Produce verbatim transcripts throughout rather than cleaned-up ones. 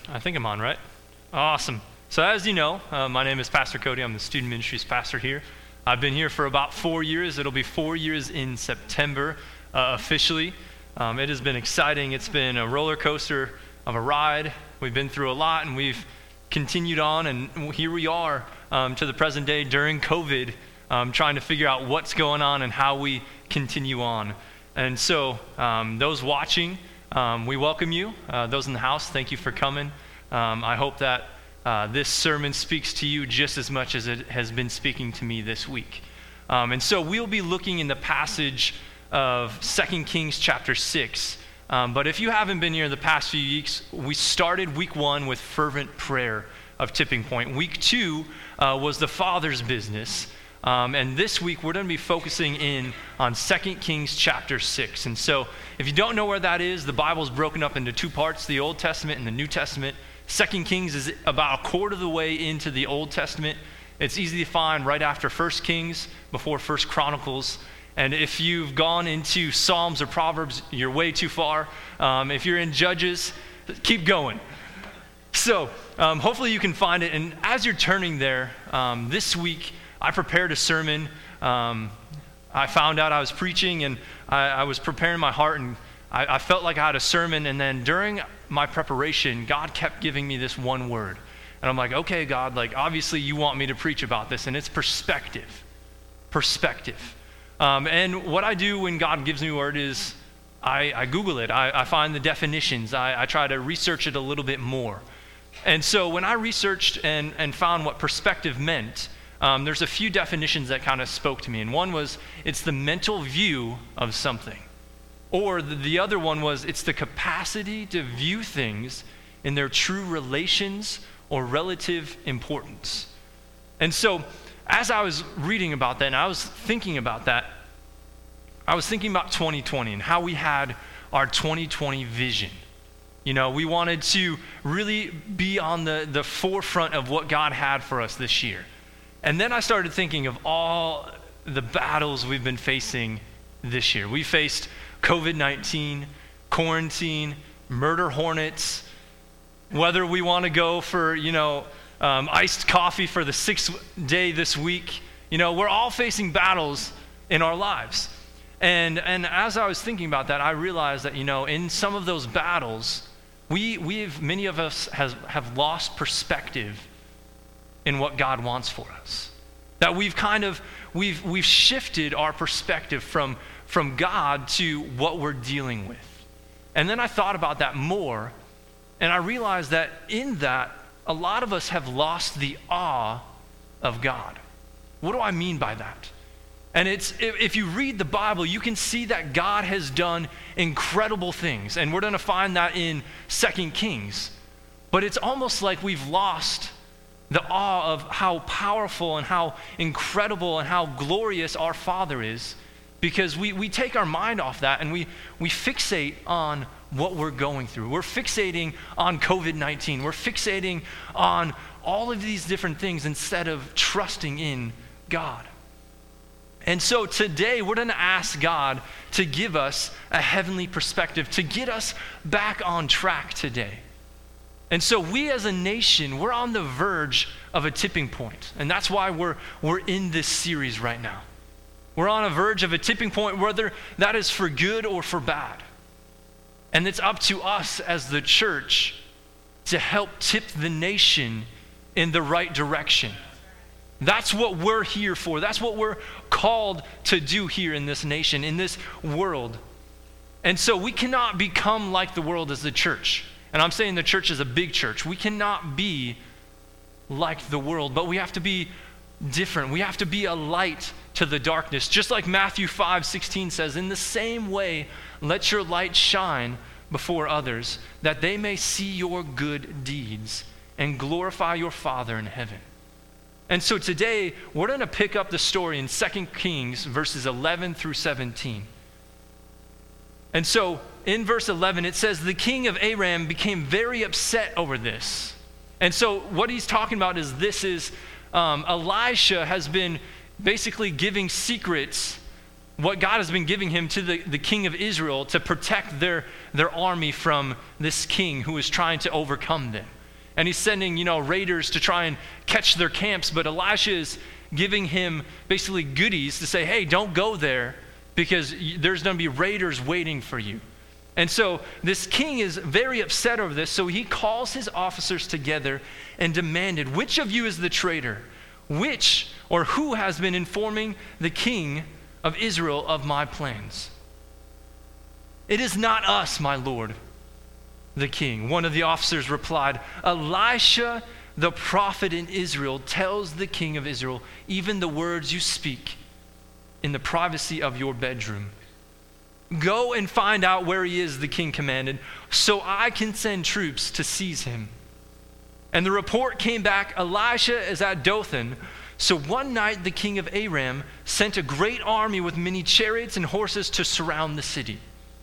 I think I'm on, right? Awesome. So as you know, uh, my name is Pastor Cody. I'm the student ministries pastor here. I've been here for about four years. It'll be four years in September uh, officially. Um, it has been exciting. It's been a roller coaster of a ride. We've been through a lot, and we've continued on, and here we are um, to the present day during COVID, um, trying to figure out what's going on and how we continue on. And so um, those watching, um, we welcome you. Uh, those in the house, thank you for coming. Um, I hope that uh, this sermon speaks to you just as much as it has been speaking to me this week. Um, and so we'll be looking in the passage of Second Kings chapter six. Um, but if you haven't been here the past few weeks, we started week one with fervent prayer of Tipping Point. Week two uh, was the Father's business. Um, and this week, we're going to be focusing in on Second Kings chapter six. And so if you don't know where that is, the Bible is broken up into two parts, the Old Testament and the New Testament. Second Kings is about a quarter of the way into the Old Testament. It's easy to find right after First Kings, before First Chronicles. And if you've gone into Psalms or Proverbs, you're way too far. Um, if you're in Judges, keep going. So um, hopefully you can find it. And as you're turning there, um, this week, I prepared a sermon. Um, I found out I was preaching, and I, I was preparing my heart, and I, I felt like I had a sermon. And then during my preparation, God kept giving me this one word. And I'm like, okay, God, like obviously you want me to preach about this, and it's perspective. Perspective. Um, and what I do when God gives me a word is I, I Google it. I, I find the definitions. I, I try to research it a little bit more. And so when I researched and, and found what perspective meant, Um, there's a few definitions that kind of spoke to me. And one was, it's the mental view of something. Or the, the other one was, it's the capacity to view things in their true relations or relative importance. And so, as I was reading about that, and I was thinking about that, I was thinking about twenty twenty and how we had our twenty twenty vision. You know, we wanted to really be on the, the forefront of what God had for us this year. And then I started thinking of all the battles we've been facing this year. We faced covid nineteen, quarantine, murder hornets, whether we want to go for, you know, um, iced coffee for the sixth day this week. You know, we're all facing battles in our lives. And and as I was thinking about that, I realized that, you know, in some of those battles, we we've many of us has, have lost perspective in what God wants for us. That we've kind of, we've we've shifted our perspective from, from God to what we're dealing with. And then I thought about that more, and I realized that in that, a lot of us have lost the awe of God. What do I mean by that? And it's, if, if you read the Bible, you can see that God has done incredible things. And we're gonna find that in Second Kings. But it's almost like we've lost the awe of how powerful and how incredible and how glorious our Father is, because we, we take our mind off that and we, we fixate on what we're going through. We're fixating on covid nineteen. We're fixating on all of these different things instead of trusting in God. And so today we're going to ask God to give us a heavenly perspective, to get us back on track today. And so we as a nation, we're on the verge of a tipping point. And that's why we're we're in this series right now. We're on a verge of a tipping point, whether that is for good or for bad. And it's up to us as the church to help tip the nation in the right direction. That's what we're here for. That's what we're called to do here in this nation, in this world. And so we cannot become like the world as the church. And I'm saying the church is a big church. We cannot be like the world, but we have to be different. We have to be a light to the darkness. Just like Matthew five sixteen says, in the same way, let your light shine before others, that they may see your good deeds and glorify your Father in heaven. And so today, we're going to pick up the story in Second Kings, verses eleven through seventeen. And so, in verse eleven, it says, the king of Aram became very upset over this. And so what he's talking about is this is, um, Elisha has been basically giving secrets what God has been giving him to the, the king of Israel to protect their, their army from this king who is trying to overcome them. And he's sending, you know, raiders to try and catch their camps, but Elisha is giving him basically goodies to say, hey, don't go there because there's going to be raiders waiting for you. And so this king is very upset over this, so he calls his officers together and demanded, which of you is the traitor? Which or who has been informing the king of Israel of my plans? It is not us, my lord, the king. One of the officers replied, Elisha, the prophet in Israel, tells the king of Israel even the words you speak in the privacy of your bedroom. Go and find out where he is, the king commanded, so I can send troops to seize him. And the report came back, Elisha is at Dothan. So one night the king of Aram sent a great army with many chariots and horses to surround the city.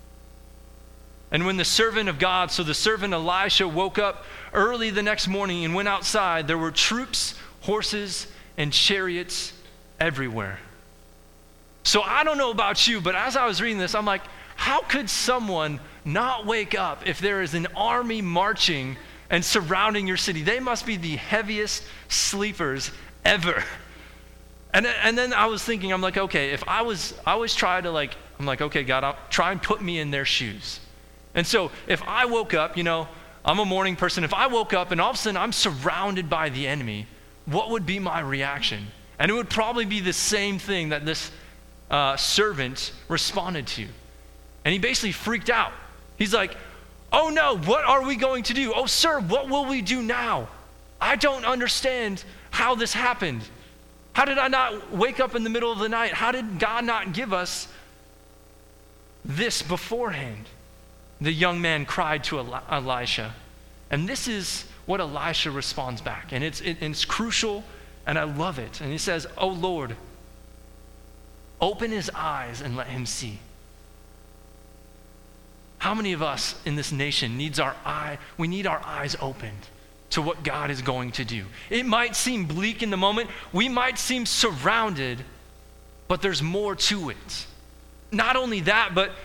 And when the servant of God, so the servant Elisha, woke up early the next morning and went outside, there were troops, horses, and chariots everywhere. So I don't know about you, but as I was reading this, I'm like, how could someone not wake up if there is an army marching and surrounding your city? They must be the heaviest sleepers ever. And, and then I was thinking, I'm like, okay, if I was, I always try to like, I'm like, okay, God, I'll try and put me in their shoes. And so if I woke up, you know, I'm a morning person. If I woke up and all of a sudden I'm surrounded by the enemy, what would be my reaction? And it would probably be the same thing that this uh, servant responded to. And he basically freaked out. He's like, oh no, what are we going to do? Oh sir, what will we do now? I don't understand how this happened. How did I not wake up in the middle of the night? How did God not give us this beforehand? The young man cried to Eli- Elisha. And this is what Elisha responds back. And it's, it, it's crucial, and I love it. And he says, oh Lord, open his eyes and let him see. How many of us in this nation needs our eye, we need our eyes opened to what God is going to do? It might seem bleak in the moment. We might seem surrounded, but there's more to it. Not only that, but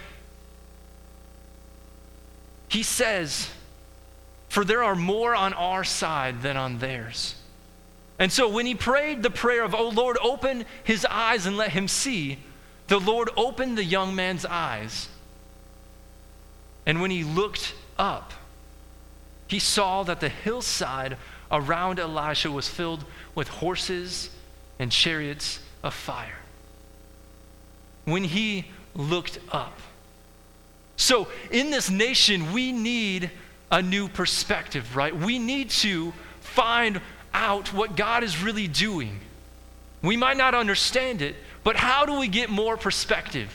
he says, for there are more on our side than on theirs. And so when he prayed the prayer of, oh Lord, open his eyes and let him see, the Lord opened the young man's eyes. And when he looked up, he saw that the hillside around Elisha was filled with horses and chariots of fire. When he looked up. So in this nation, we need a new perspective, right? We need to find out what God is really doing. We might not understand it, but how do we get more perspective?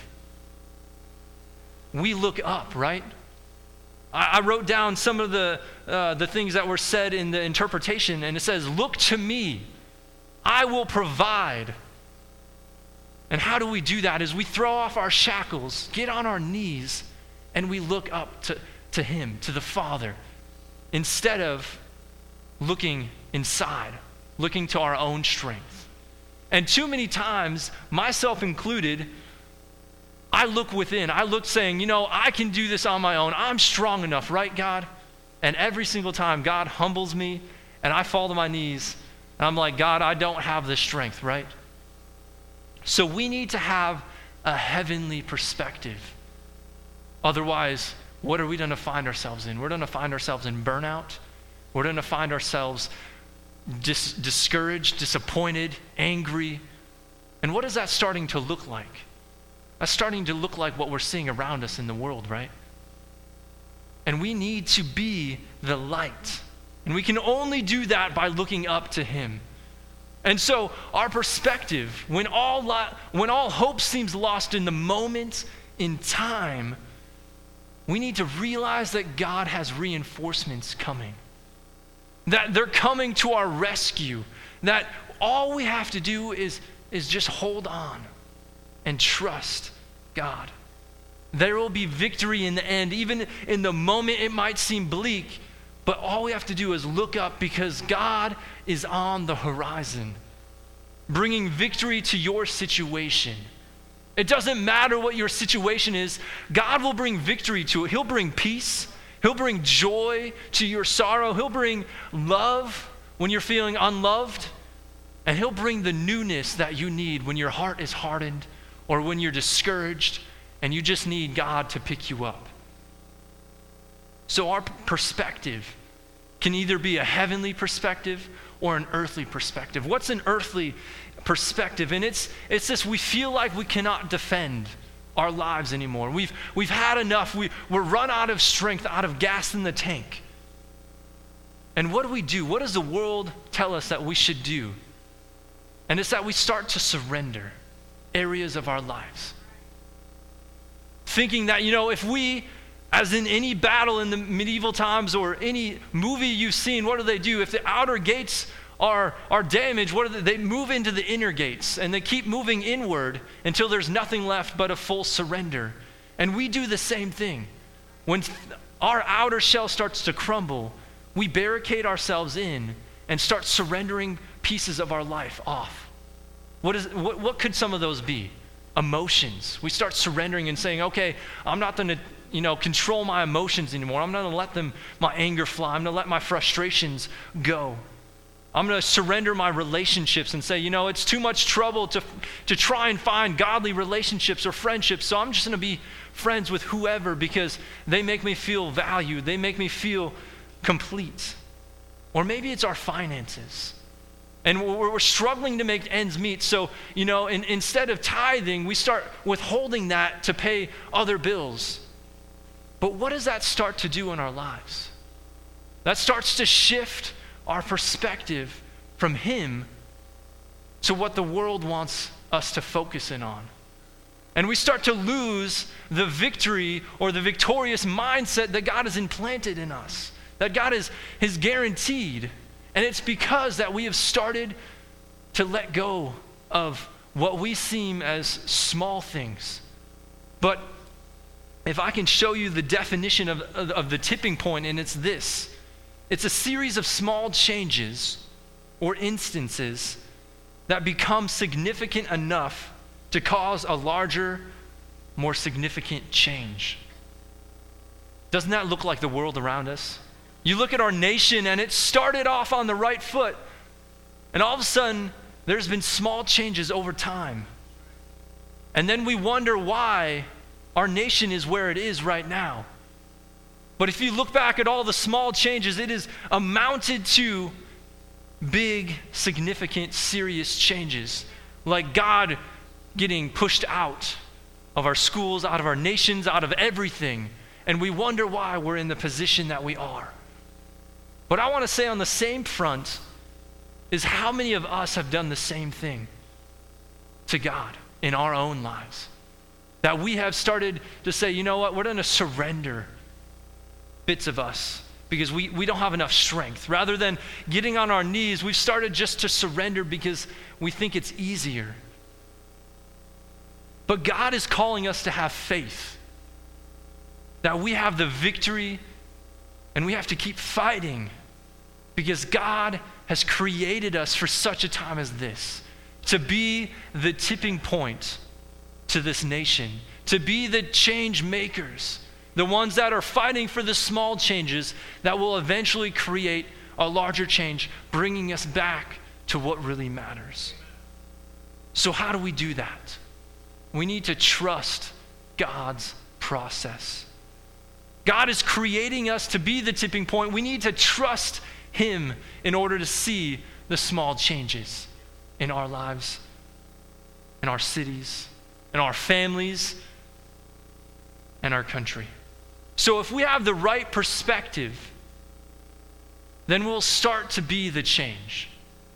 We look up, right? I, I wrote down some of the, uh, the things that were said in the interpretation, and it says, look to me, I will provide. And how do we do that? Is we throw off our shackles, get on our knees, and we look up to, to him, to the Father, instead of looking inside, looking to our own strength. And too many times, myself included, I look within. I look saying, you know, I can do this on my own. I'm strong enough, right, God? And every single time, God humbles me, and I fall to my knees, and I'm like, God, I don't have the strength, right? So we need to have a heavenly perspective. Otherwise, what are we going to find ourselves in? We're going to find ourselves in burnout. We're going to find ourselves dis- discouraged, disappointed, angry. And what is that starting to look like? That's starting to look like what we're seeing around us in the world, right? And we need to be the light. And we can only do that by looking up to him. And so our perspective, when all, lo- when all hope seems lost in the moment in time, we need to realize that God has reinforcements coming. That they're coming to our rescue. That all we have to do is, is just hold on and trust God. There will be victory in the end. Even in the moment it might seem bleak, but all we have to do is look up because God is on the horizon, bringing victory to your situation. It doesn't matter what your situation is. God will bring victory to it. He'll bring peace. He'll bring joy to your sorrow. He'll bring love when you're feeling unloved. And he'll bring the newness that you need when your heart is hardened or when you're discouraged and you just need God to pick you up. So our perspective can either be a heavenly perspective or an earthly perspective. What's an earthly perspective? And it's it's this: we feel like we cannot defend our lives anymore. We've we've had enough. We, we're run out of strength, out of gas in the tank. And what do we do? What does the world tell us that we should do? And it's that we start to surrender areas of our lives. Thinking that, you know, if we, as in any battle in the medieval times or any movie you've seen, what do they do? If the outer gates are, are damaged, what do they, they move into the inner gates and they keep moving inward until there's nothing left but a full surrender. And we do the same thing. When our outer shell starts to crumble, we barricade ourselves in and start surrendering pieces of our life off. What is what, what could some of those be? Emotions. We start surrendering and saying, okay, I'm not going to, you know, control my emotions anymore. I'm not going to let them, my anger fly. I'm going to let my frustrations go. I'm going to surrender my relationships and say, you know, it's too much trouble to to try and find godly relationships or friendships. So I'm just going to be friends with whoever because they make me feel valued. They make me feel complete. Or maybe it's our finances. And we're, we're struggling to make ends meet. So, you know, in, instead of tithing, we start withholding that to pay other bills. But what does that start to do in our lives? That starts to shift our perspective from Him to what the world wants us to focus in on. And we start to lose the victory or the victorious mindset that God has implanted in us, that God is, is guaranteed. And it's because that we have started to let go of what we seem as small things. But if I can show you the definition of, of, of the tipping point, and it's this: it's a series of small changes or instances that become significant enough to cause a larger, more significant change. Doesn't that look like the world around us? You look at our nation and it started off on the right foot, and all of a sudden there's been small changes over time. And then we wonder why our nation is where it is right now. But if you look back at all the small changes, it has amounted to big, significant, serious changes. Like God getting pushed out of our schools, out of our nations, out of everything. And we wonder why we're in the position that we are. But I want to say on the same front is how many of us have done the same thing to God in our own lives. That we have started to say, you know what, we're going to surrender bits of us because we, we don't have enough strength. Rather than getting on our knees, we've started just to surrender because we think it's easier. But God is calling us to have faith. That we have the victory and we have to keep fighting because God has created us for such a time as this, to be the tipping point to this nation, to be the change makers, the ones that are fighting for the small changes that will eventually create a larger change, bringing us back to what really matters. So how do we do that? We need to trust God's process. God is creating us to be the tipping point. We need to trust Him in order to see the small changes in our lives, in our cities, in our families, and our country. So if we have the right perspective, then we'll start to be the change.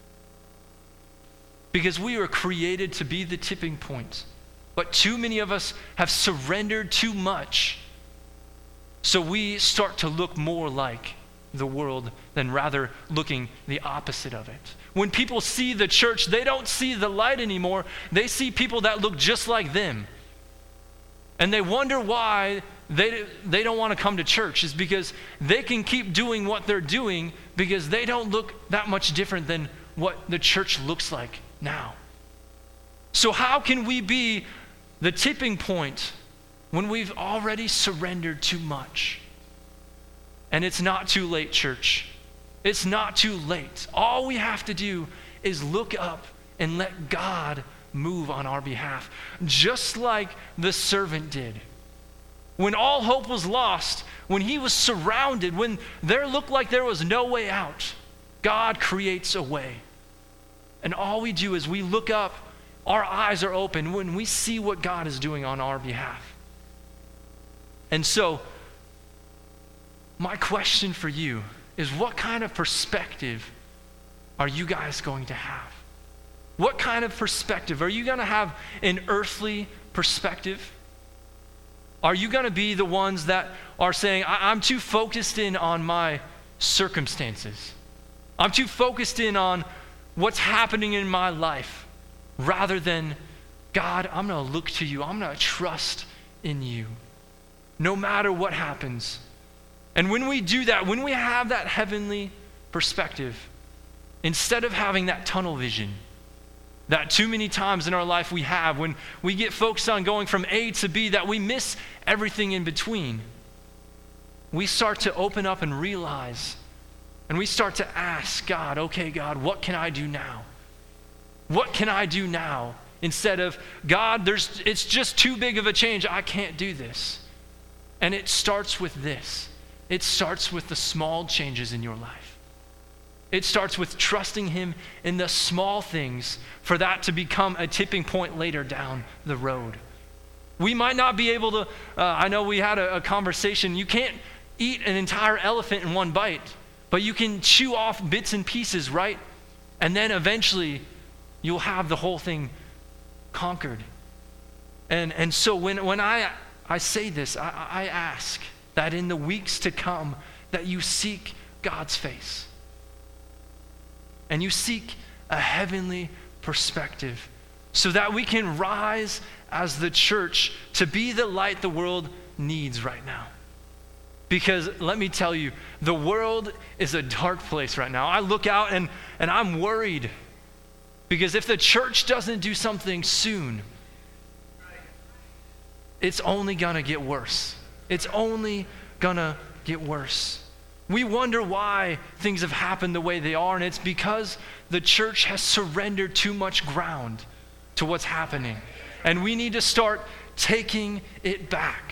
Because we were created to be the tipping point. But too many of us have surrendered too much. So we start to look more like the world than rather looking the opposite of it. When people see the church, they don't see the light anymore. They see people that look just like them. And they wonder why they, they don't want to come to church. Is because they can keep doing what they're doing because they don't look that much different than what the church looks like now. So how can we be The tipping point when we've already surrendered too much. And it's not too late, church. It's not too late. All we have to do is look up and let God move on our behalf, just like the servant did. When all hope was lost, when he was surrounded, when there looked like there was no way out, God creates a way. And all we do is we look up, our eyes are open when we see what God is doing on our behalf. And so, my question for you is, what kind of perspective are you guys going to have? What kind of perspective? Are you going to have an earthly perspective? Are you going to be the ones that are saying, I- I'm too focused in on my circumstances. I'm too focused in on what's happening in my life, rather than, God, I'm going to look to you. I'm going to trust in you, no matter what happens. And when we do that, when we have that heavenly perspective, instead of having that tunnel vision, that too many times in our life we have, when we get focused on going from A to B, that we miss everything in between, we start to open up and realize, and we start to ask God, okay, God, what can I do now? What can I do now? Instead of, God, there's, it's just too big of a change. I can't do this. And it starts with this. It starts with the small changes in your life. It starts with trusting him in the small things for that to become a tipping point later down the road. We might not be able to, uh, I know we had a, a conversation, you can't eat an entire elephant in one bite, but you can chew off bits and pieces, right? And then eventually you'll have the whole thing conquered. And and so when, when I, I say this, I, I ask that in the weeks to come that you seek God's face. And you seek a heavenly perspective so that we can rise as the church to be the light the world needs right now. Because let me tell you, the world is a dark place right now. I look out and, and I'm worried because if the church doesn't do something soon, it's only gonna get worse. It's only gonna get worse. We wonder why things have happened the way they are, and it's because the church has surrendered too much ground to what's happening. And we need to start taking it back.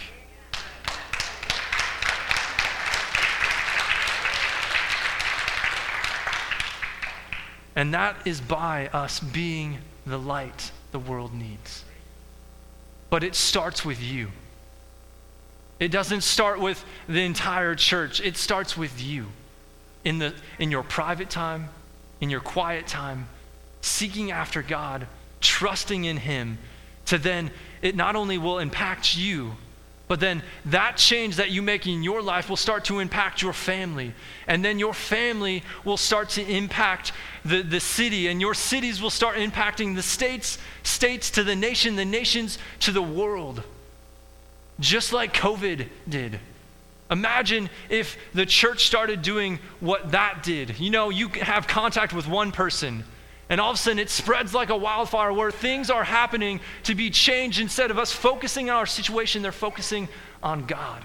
And that is by us being the light the world needs. But it starts with you. It doesn't start with the entire church. It starts with you. In the in your private time, in your quiet time, seeking after God, trusting in him, to then it not only will impact you, but then that change that you make in your life will start to impact your family. And then your family will start to impact the, the city, and your cities will start impacting the states, states to the nation, the nations to the world. Just like COVID did. Imagine if the church started doing what that did. You know, you have contact with one person, and all of a sudden it spreads like a wildfire where things are happening to be changed. Instead of us focusing on our situation, they're focusing on God.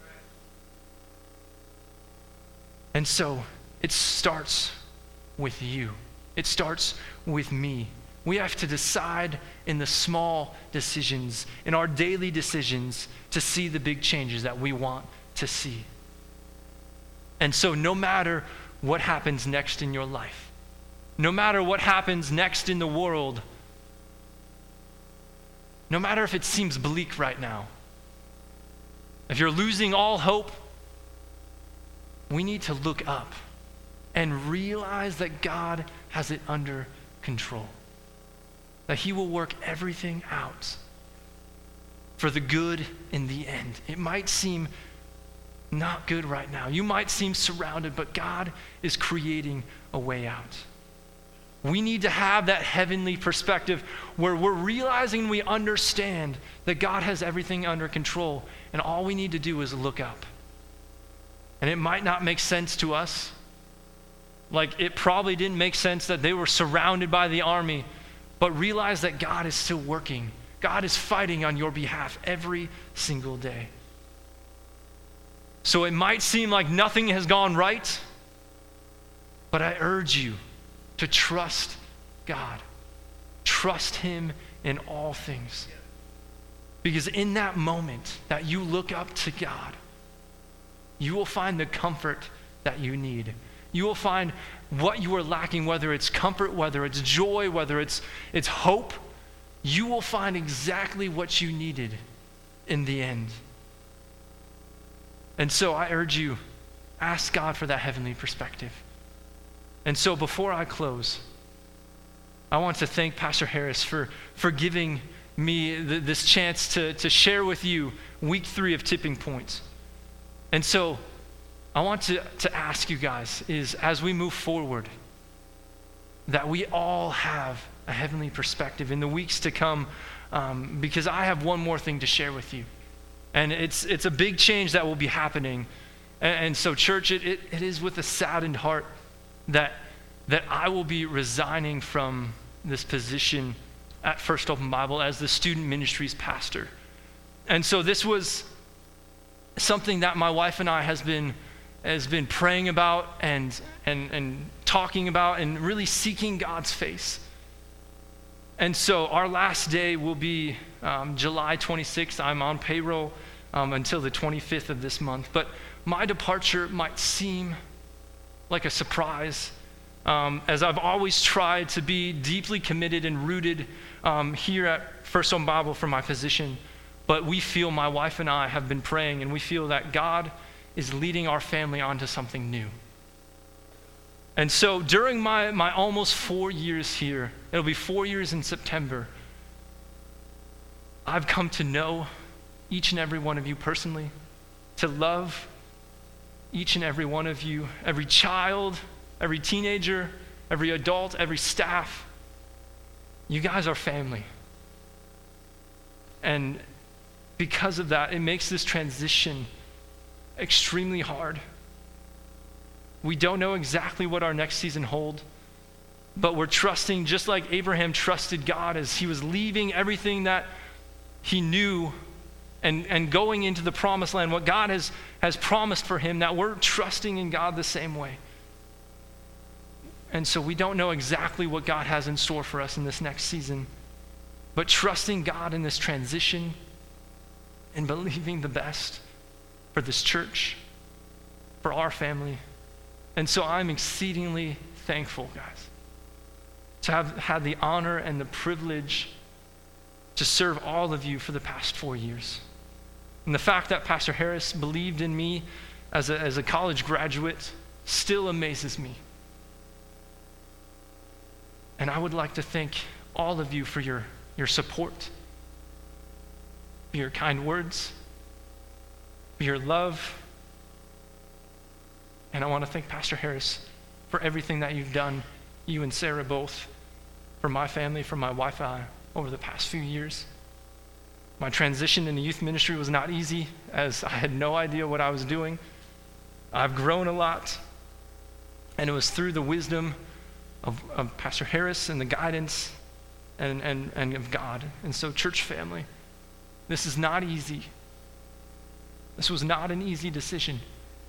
And so it starts with you. It starts with me. We have to decide in the small decisions, in our daily decisions, to see the big changes that we want to see. And so no matter what happens next in your life, no matter what happens next in the world, no matter if it seems bleak right now, if you're losing all hope, we need to look up and realize that God has it under control. That he will work everything out for the good in the end. It might seem not good right now. You might seem surrounded, but God is creating a way out. We need to have that heavenly perspective where we're realizing we understand that God has everything under control, and all we need to do is look up. And it might not make sense to us. Like it probably didn't make sense that they were surrounded by the army, but realize that God is still working. God is fighting on your behalf every single day. So it might seem like nothing has gone right, but I urge you to trust God. Trust him in all things. Because in that moment that you look up to God, you will find the comfort that you need. You will find what you are lacking, whether it's comfort, whether it's joy, whether it's, it's hope. You will find exactly what you needed in the end. And so I urge you, ask God for that heavenly perspective. And so before I close, I want to thank Pastor Harris for, for giving me th- this chance to, to share with you week three of Tipping Points. And so I want to, to ask you guys is as we move forward, that we all have a heavenly perspective in the weeks to come, um, because I have one more thing to share with you. And it's it's a big change that will be happening. And, and so church, it, it, it is with a saddened heart that that I will be resigning from this position at First Open Bible as the student ministries pastor. And so this was something that my wife and I has been has been praying about and and and talking about and really seeking God's face. And so our last day will be um, July twenty-sixth. I'm on payroll um, until the twenty-fifth of this month. But my departure might seem like a surprise, um, as I've always tried to be deeply committed and rooted um, here at First Home Bible for my position. But we feel, my wife and I have been praying, and we feel that God is leading our family onto something new. And so during my, my almost four years here, it'll be four years in September, I've come to know each and every one of you personally, to love each and every one of you, every child, every teenager, every adult, every staff. You guys are family. And because of that, it makes this transition extremely hard. We don't know exactly what our next season holds, but we're trusting, just like Abraham trusted God as he was leaving everything that he knew and, and going into the promised land, what God has, has promised for him, that we're trusting in God the same way. And so we don't know exactly what God has in store for us in this next season, but trusting God in this transition and believing the best for this church, for our family. And so I'm exceedingly thankful, guys, to have had the honor and the privilege to serve all of you for the past four years. And the fact that Pastor Harris believed in me as a, as a college graduate still amazes me. And I would like to thank all of you for your, your support, for your kind words, for your love. And I want to thank Pastor Harris for everything that you've done, you and Sarah both, for my family, for my wife and I, over the past few years. My transition into youth ministry was not easy, as I had no idea what I was doing. I've grown a lot, and it was through the wisdom of, of Pastor Harris and the guidance and, and, and of God. And so, church family, this is not easy. This was not an easy decision.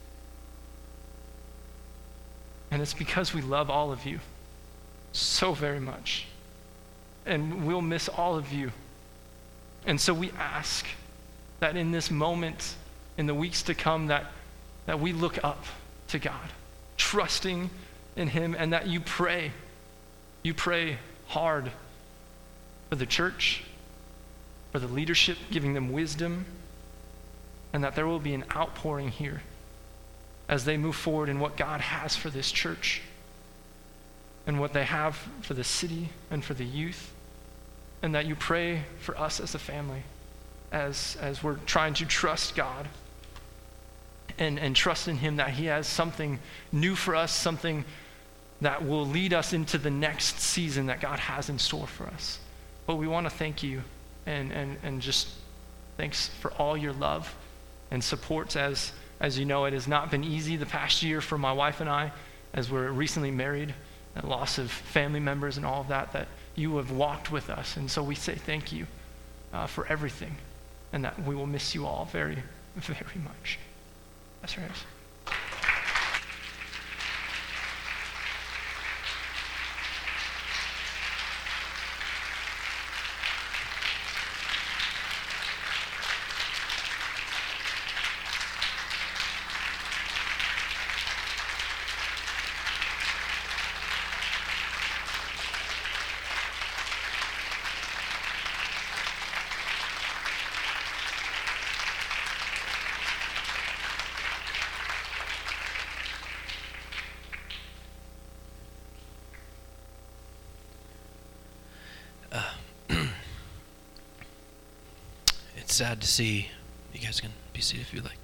And it's because we love all of you so very much. And we'll miss all of you. And so we ask that in this moment, in the weeks to come, that, that we look up to God, trusting in him, and that you pray. You pray hard for the church, for the leadership, giving them wisdom, and that there will be an outpouring here as they move forward in what God has for this church and what they have for the city and for the youth. And that you pray for us as a family as, as we're trying to trust God and, and trust in him that he has something new for us, something that will lead us into the next season that God has in store for us. But we want to thank you and, and, and just thanks for all your love and support. As, as you know, it has not been easy the past year for my wife and I, as we're recently married, and loss of family members and all of that, that you have walked with us. And so we say thank you. uh, for everything, and that we will miss you all very, very much. Pastor Harris. It's sad to see, you guys can be seated if you like.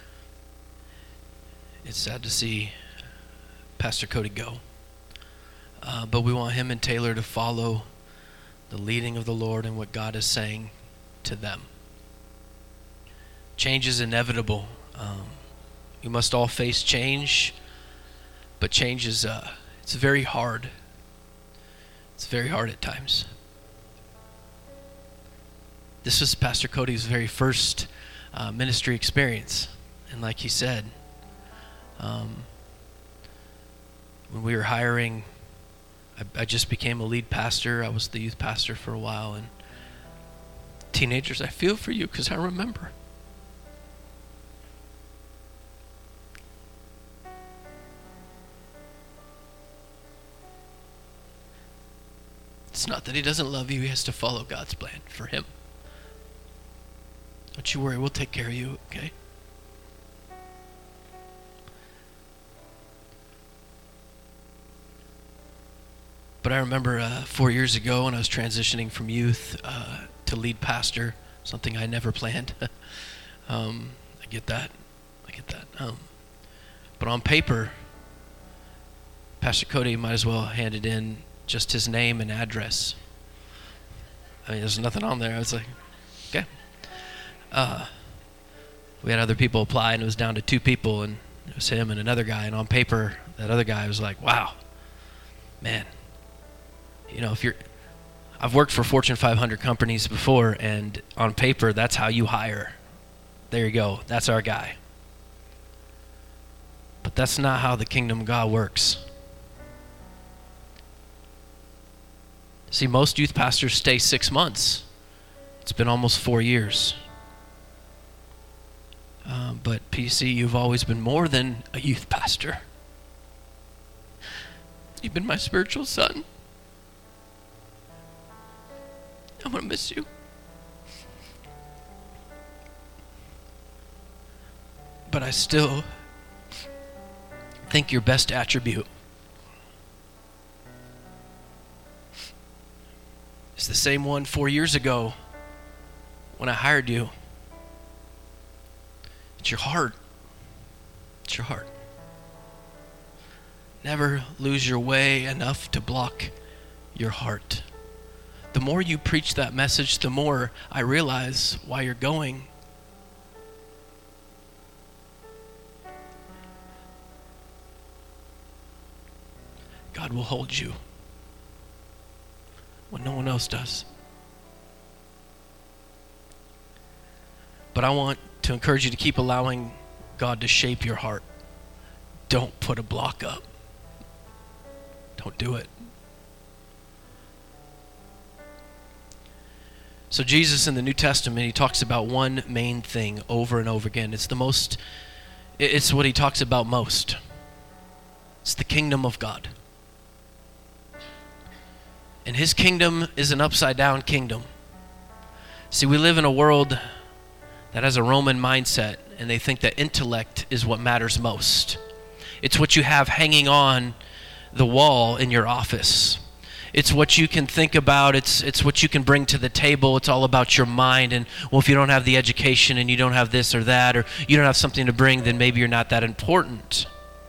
It's sad to see Pastor Cody go. Uh, but we want him and Taylor to follow the leading of the Lord and what God is saying to them. Change is inevitable. Um, we must all face change, but change is, uh, it's very hard. It's very hard at times. This was Pastor Cody's very first uh, ministry experience. And like he said, um, when we were hiring, I, I just became a lead pastor. I was the youth pastor for a while. And teenagers, I feel for you because I remember. It's not that he doesn't love you. He has to follow God's plan for him. Don't you worry, we'll take care of you, okay? But I remember uh, four years ago when I was transitioning from youth uh, to lead pastor, something I never planned. um, I get that. I get that. Um, but on paper, Pastor Cody might as well handed in just his name and address. I mean, there's nothing on there. I was like, okay. Uh, we had other people apply, and it was down to two people, and it was him and another guy. And on paper, that other guy was like, wow, man. You know, if you're, I've worked for Fortune five hundred companies before, and on paper, that's how you hire. There you go. That's our guy. But that's not how the kingdom of God works. See, most youth pastors stay six months. It's been almost four years. Uh, but P C, you've always been more than a youth pastor. You've been my spiritual son. I'm going to miss you. But I still think your best attribute is the same one four years ago when I hired you. It's your heart. It's your heart. Never lose your way enough to block your heart. The more you preach that message, the more I realize why you're going. God will hold you when no one else does. But I want to encourage you to keep allowing God to shape your heart. Don't put a block up. Don't do it. So Jesus in the New Testament, he talks about one main thing over and over again. It's the most, it's what he talks about most. It's the kingdom of God. And his kingdom is an upside down kingdom. See, we live in a world that has a Roman mindset, and they think that intellect is what matters most. It's what you have hanging on the wall in your office. It's what you can think about. It's it's what you can bring to the table. It's all about your mind. And, well, if you don't have the education and you don't have this or that, or you don't have something to bring, then maybe you're not that important.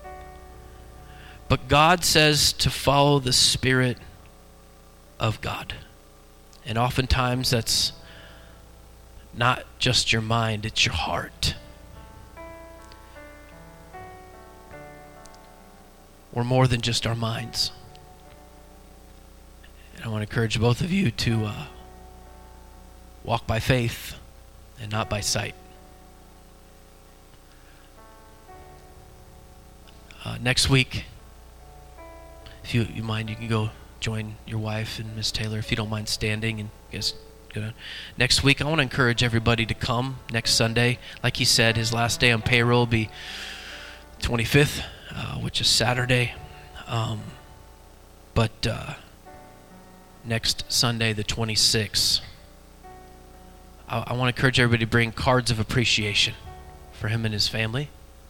But God says to follow the Spirit of God. And oftentimes that's not just your mind, it's your heart. We're more than just our minds. And I want to encourage both of you to uh, walk by faith and not by sight. Uh, next week, if you, you mind, you can go join your wife and Miss Taylor if you don't mind standing. And I guess gonna, next week, I want to encourage everybody to come next Sunday. Like he said, his last day on payroll will be twenty-fifth, uh, which is Saturday. Um, but uh, next Sunday, the twenty-sixth, I, I want to encourage everybody to bring cards of appreciation for him and his family.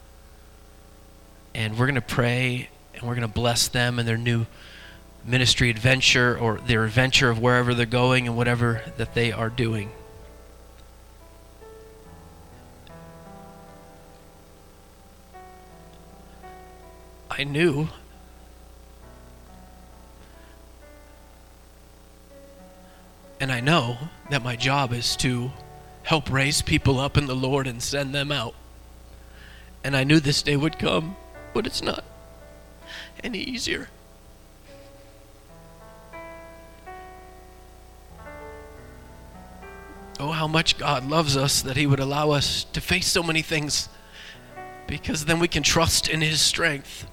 And we're going to pray, and we're going to bless them in their new ministry adventure, or their adventure of wherever they're going and whatever that they are doing. I knew and I know that my job is to help raise people up in the Lord and send them out. And I knew this day would come, but it's not any easier. Oh, how much God loves us that he would allow us to face so many things, because then we can trust in his strength.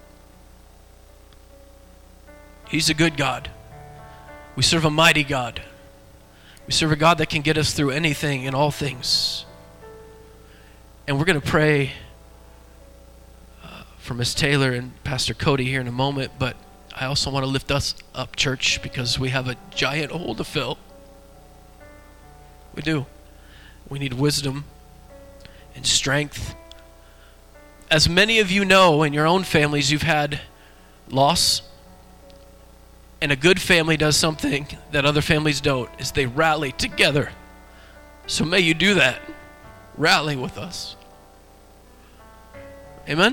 He's a good God. We serve a mighty God. We serve a God that can get us through anything and all things. And we're going to pray uh, for Miss Taylor and Pastor Cody here in a moment, but I also want to lift us up, church, because we have a giant hole to fill. We do. We need wisdom and strength. As many of you know, in your own families, you've had loss. And a good family does something that other families don't, is they rally together. So may you do that. Rally with us. Amen?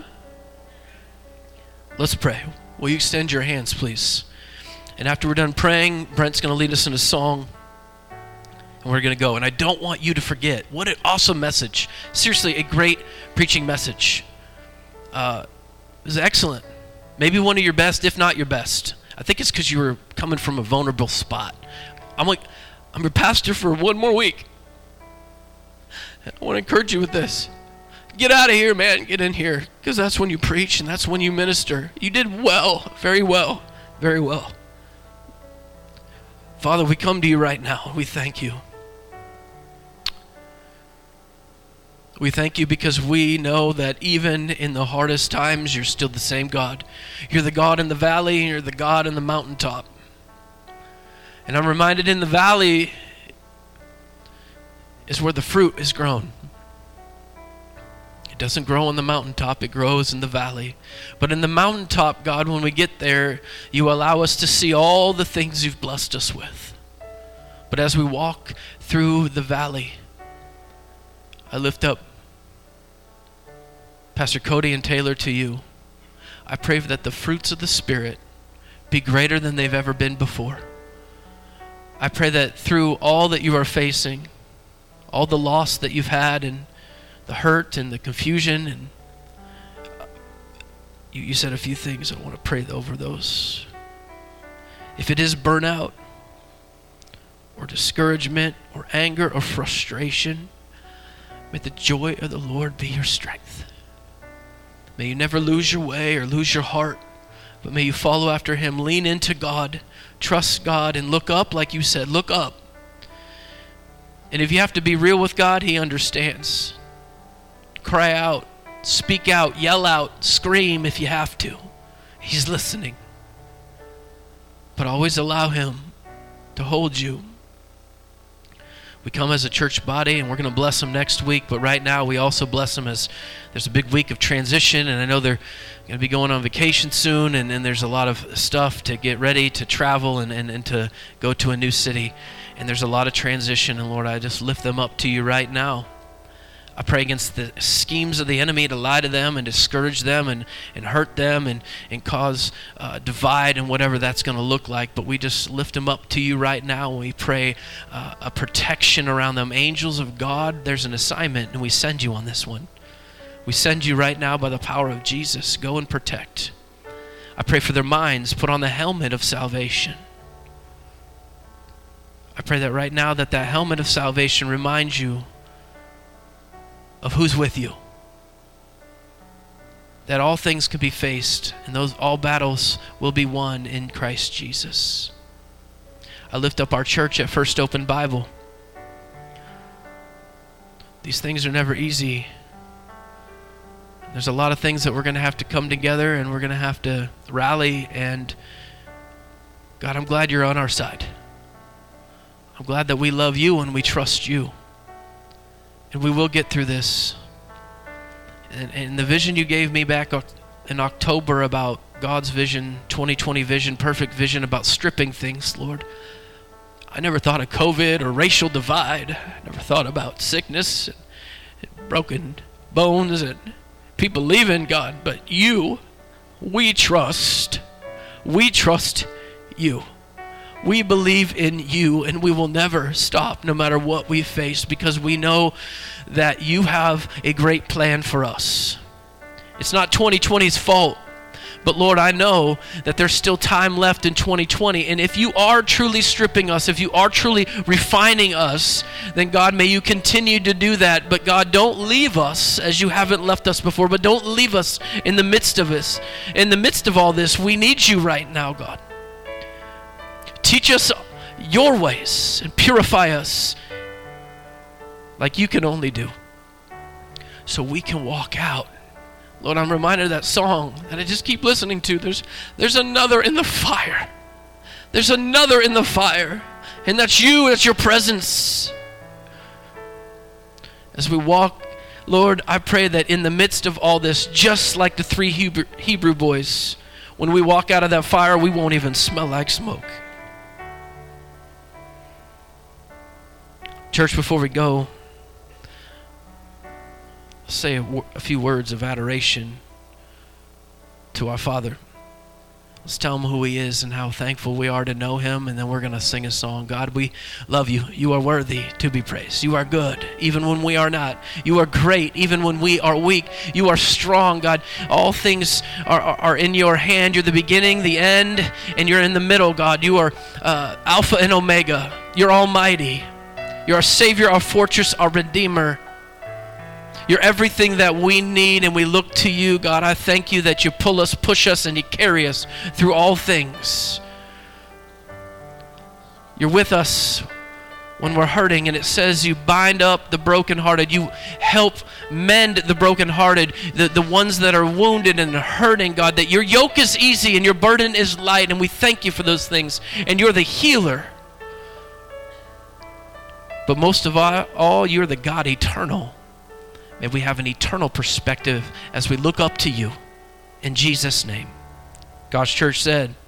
Let's pray. Will you extend your hands, please? And after we're done praying, Brent's going to lead us in a song. And we're going to go. And I don't want you to forget. What an awesome message. Seriously, a great preaching message. Uh, it was excellent. Maybe one of your best, if not your best. I think it's because you were coming from a vulnerable spot. I'm like, I'm your pastor for one more week. I want to encourage you with this. Get out of here, man. Get in here. Because that's when you preach and that's when you minister. You did well. Very well. Very well. Father, we come to you right now. We thank you. We thank you because we know that even in the hardest times, you're still the same God. You're the God in the valley, and you're the God in the mountaintop. And I'm reminded in the valley is where the fruit is grown. It doesn't grow on the mountaintop, it grows in the valley. But in the mountaintop, God, when we get there, you allow us to see all the things you've blessed us with. But as we walk through the valley, I lift up Pastor Cody and Taylor to you. I pray that the fruits of the Spirit be greater than they've ever been before. I pray that through all that you are facing, all the loss that you've had and the hurt and the confusion, and you, you said a few things. I want to pray over those. If it is burnout or discouragement or anger or frustration, may the joy of the Lord be your strength. May you never lose your way or lose your heart, but may you follow after him. Lean into God, trust God, and look up like you said. Look up. And if you have to be real with God, he understands. Cry out, speak out, yell out, scream if you have to. He's listening. But always allow him to hold you. We come as a church body, and we're going to bless them next week. But right now, we also bless them as there's a big week of transition, and I know they're going to be going on vacation soon, and, and there's a lot of stuff to get ready to travel and, and, and to go to a new city. And there's a lot of transition, and Lord, I just lift them up to you right now. I pray against the schemes of the enemy to lie to them and discourage them and, and hurt them and, and cause uh, divide and whatever that's going to look like. But we just lift them up to you right now, and we pray uh, a protection around them. Angels of God, there's an assignment, and we send you on this one. We send you right now by the power of Jesus. Go and protect. I pray for their minds. Put on the helmet of salvation. I pray that right now that that helmet of salvation reminds you of who's with you. That all things can be faced and those all battles will be won in Christ Jesus. I lift up our church at First Open Bible. These things are never easy. There's a lot of things that we're going to have to come together and we're going to have to rally, and God, I'm glad you're on our side. I'm glad that we love you and we trust you. And we will get through this. And, and the vision you gave me back in October about God's vision, twenty twenty vision, perfect vision about stripping things, Lord. I never thought of COVID or racial divide. I never thought about sickness and, and broken bones and people leaving God. But you, we trust. We trust you. We believe in you, and we will never stop no matter what we face, because we know that you have a great plan for us. It's not twenty twenty's fault, but Lord, I know that there's still time left in twenty twenty, and if you are truly stripping us, if you are truly refining us, then God, may you continue to do that. But God, don't leave us as you haven't left us before, but don't leave us in the midst of us. In the midst of all this, we need you right now, God. Teach us your ways and purify us like you can only do, so we can walk out. Lord, I'm reminded of that song that I just keep listening to. There's, there's another in the fire. There's another in the fire. And that's you, that's your presence. As we walk, Lord, I pray that in the midst of all this, just like the three Hebrew, Hebrew boys, when we walk out of that fire, we won't even smell like smoke. Church, before we go, let's say a, w- a few words of adoration to our Father. Let's tell him who he is and how thankful we are to know him, and then we're going to sing a song. God, we love you. You are worthy to be praised. You are good, even when we are not. You are great, even when we are weak. You are strong, God. All things are, are, are in your hand. You're the beginning, the end, and you're in the middle, God. You are uh, Alpha and Omega. You're almighty. You're our Savior, our fortress, our Redeemer. You're everything that we need, and we look to you, God. I thank you that you pull us, push us, and you carry us through all things. You're with us when we're hurting, and it says you bind up the brokenhearted. You help mend the brokenhearted, the, the ones that are wounded and hurting, God, that your yoke is easy and your burden is light, and we thank you for those things. And you're the healer. But most of all, you're the God eternal. May we have an eternal perspective as we look up to you. In Jesus' name. God's church said,